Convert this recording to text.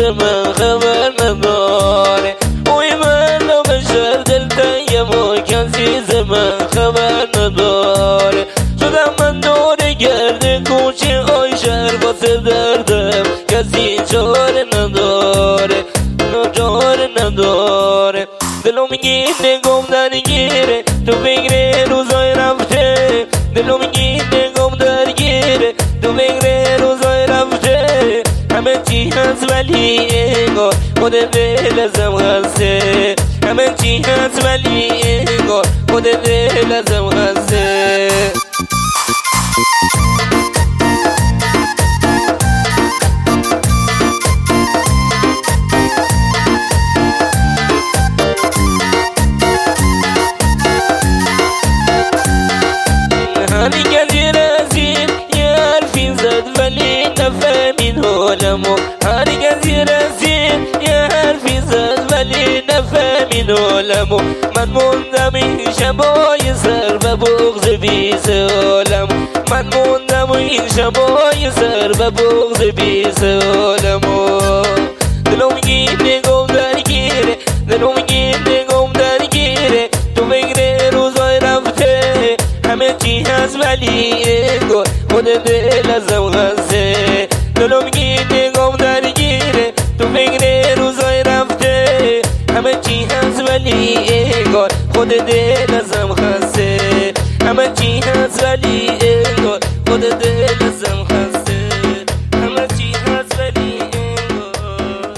من خبر نداره. اوی من به شهر دلتنگم و کسی ز من خبر نداره. شدم من دور گرد کوچه آی شهر واسه دردم کسی چاره نداره، چاره نداره. دلو میگیره گم درگیره تو فکر روزای رفته، دلو میگیره گم درگیره تو فکر روزای رفته. همه چی هست ولی انگار خود دل ازم خسته، همه چی هست ولی انگار خود دل ازم خسته. هری کسی رسید یه حرفی زد ولی نفهمید حالمو، هری کسی رسید یه حرفی زد ولی نفهمید حالمو. من موندم این شبای سر و بغض بیس حالمو، من موندم این شبای سر و بغض بیس حالمو. دلو میگیره گم درگیره، دلو میگیره گم درگیره تو فکر روزای رفته. همه چی هست ولی انگار خود دل ازم خسته، دلو میگیره گم درگیره تو فکر روزای رفته. همه چی هست ولی انگار خود دل ازم خسته، همه چی هست ولی انگار خود دل